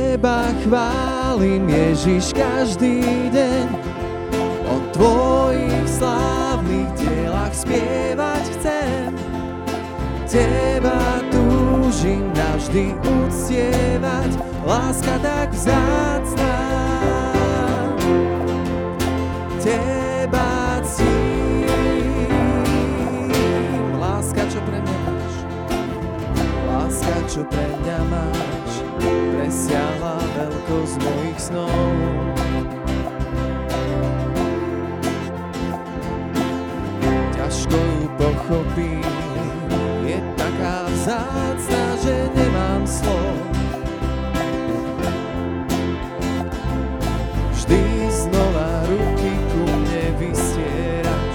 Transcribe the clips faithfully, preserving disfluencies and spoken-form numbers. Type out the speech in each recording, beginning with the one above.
Teba chválim, Ježiš, každý deň. O Tvojich slávnych dielach spievať chcem. Teba túžim navždy uctievať, láska tak vzácna. Teba ctím, láska, čo pre mňa máš, láska, čo pre mňa máš, presiahla veľkosť mojich snov. Ťažko ju pochopím, je taká vzácna, že nemám slov. Vždy znova ruky ku mne vystieraš,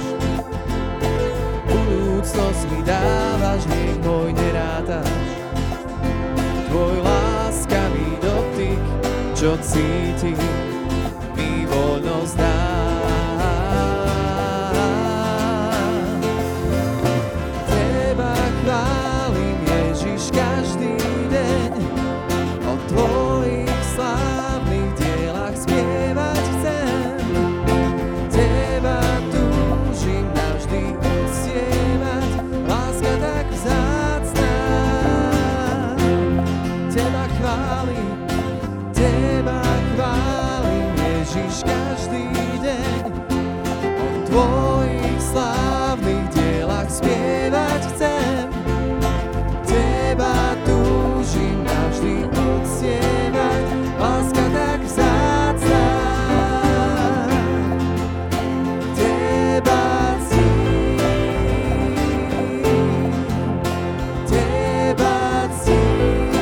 budúcnosť mi dávaš, nech môj nerátaš. Tvoj láskavý dotyk, čo cítim, mi voľnosť dá. Teba chválim, Ježiš, každý deň. O Tvojich slávnych dielach spievať chcem. Teba túžim navždy uctievať, láska tak vzácna. Teba chválim, Teba chválim, Ježiš, každý deň. O Tvojich slávnych dielach spievať chcem. Teba túžim navždy uctievať, láska tak vzácna. Teba ctím, Teba ctím,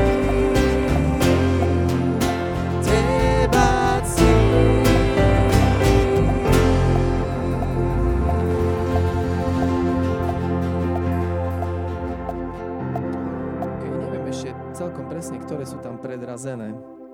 Teba ctím. Keď neviem ešte celkom presne, ktoré sú tam predrazené,